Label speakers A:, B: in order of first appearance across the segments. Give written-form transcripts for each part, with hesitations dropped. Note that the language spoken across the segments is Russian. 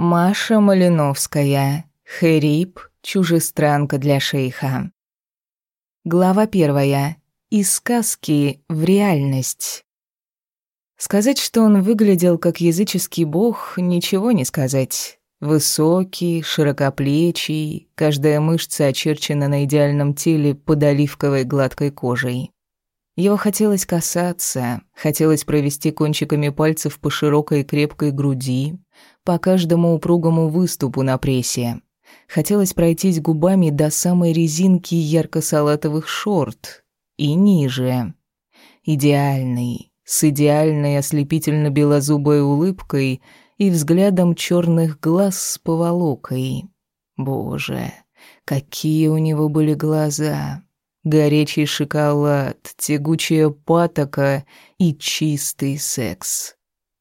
A: Маша Малиновская. Хэрип. Чужестранка для шейха. Глава 1. Из сказки в реальность. Сказать, что он выглядел как языческий бог, ничего не сказать. Высокий, широкоплечий, каждая мышца очерчена на идеальном теле под оливковой гладкой кожей. Его хотелось касаться, хотелось провести кончиками пальцев по широкой и крепкой груди, по каждому упругому выступу на прессе. Хотелось пройтись губами до самой резинки ярко-салатовых шорт и ниже. Идеальный, с идеальной ослепительно-белозубой улыбкой и взглядом черных глаз с поволокой. Боже, какие у него были глаза! Горячий шоколад, тягучая патока и чистый секс.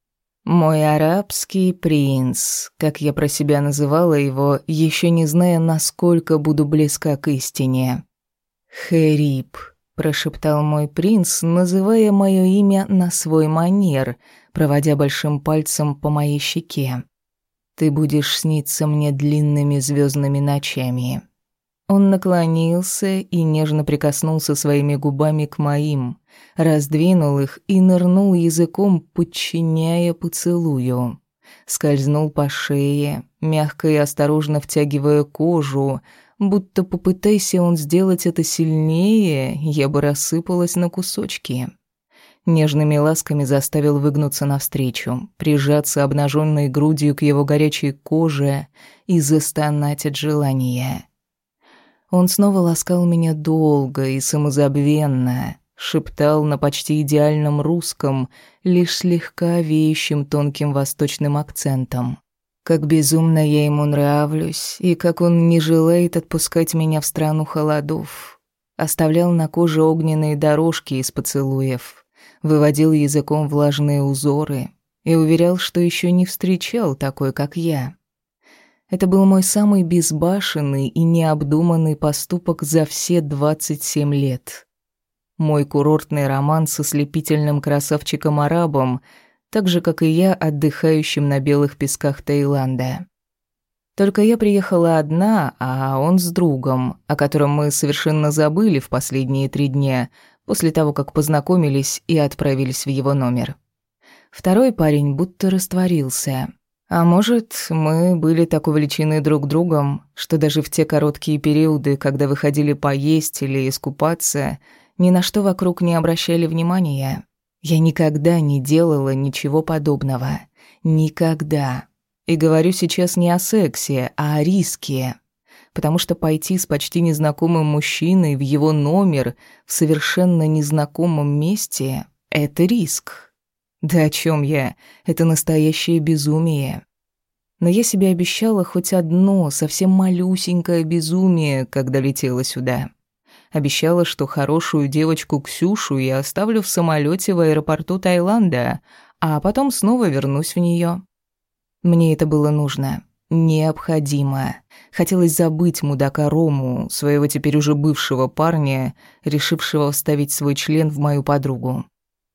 A: Мой арабский принц, как я про себя называла его, еще не зная, насколько буду близка к истине. «Хэрип», — прошептал мой принц, называя мое имя на свой манер, проводя большим пальцем по моей щеке. «Ты будешь сниться мне длинными звездными ночами». Он наклонился и нежно прикоснулся своими губами к моим, раздвинул их и нырнул языком, подчиняя поцелую. Скользнул по шее, мягко и осторожно втягивая кожу, будто попытайся он сделать это сильнее, я бы рассыпалась на кусочки. Нежными ласками заставил выгнуться навстречу, прижаться обнаженной грудью к его горячей коже и застонать от желания. Он снова ласкал меня долго и самозабвенно, шептал на почти идеальном русском, лишь слегка веющим тонким восточным акцентом. Как безумно я ему нравлюсь, и как он не желает отпускать меня в страну холодов. Оставлял на коже огненные дорожки из поцелуев, выводил языком влажные узоры и уверял, что еще не встречал такой, как я. Это был мой самый безбашенный и необдуманный поступок за все 27 лет. Мой курортный роман со слепительным красавчиком-арабом, так же, как и я, отдыхающим на белых песках Таиланда. Только я приехала одна, а он с другом, о котором мы совершенно забыли в последние 3 дня, после того, как познакомились и отправились в его номер. Второй парень будто растворился. А может, мы были так увлечены друг другом, что даже в те короткие периоды, когда выходили поесть или искупаться, ни на что вокруг не обращали внимания. Я никогда не делала ничего подобного. Никогда. И говорю сейчас не о сексе, а о риске. Потому что пойти с почти незнакомым мужчиной в его номер в совершенно незнакомом месте — это риск. Да о чем я? Это настоящее безумие. Но я себе обещала хоть одно, совсем малюсенькое безумие, когда летела сюда. Обещала, что хорошую девочку Ксюшу я оставлю в самолете в аэропорту Таиланда, а потом снова вернусь в нее. Мне это было нужно. Необходимо. Хотелось забыть мудака Рому, своего теперь уже бывшего парня, решившего вставить свой член в мою подругу.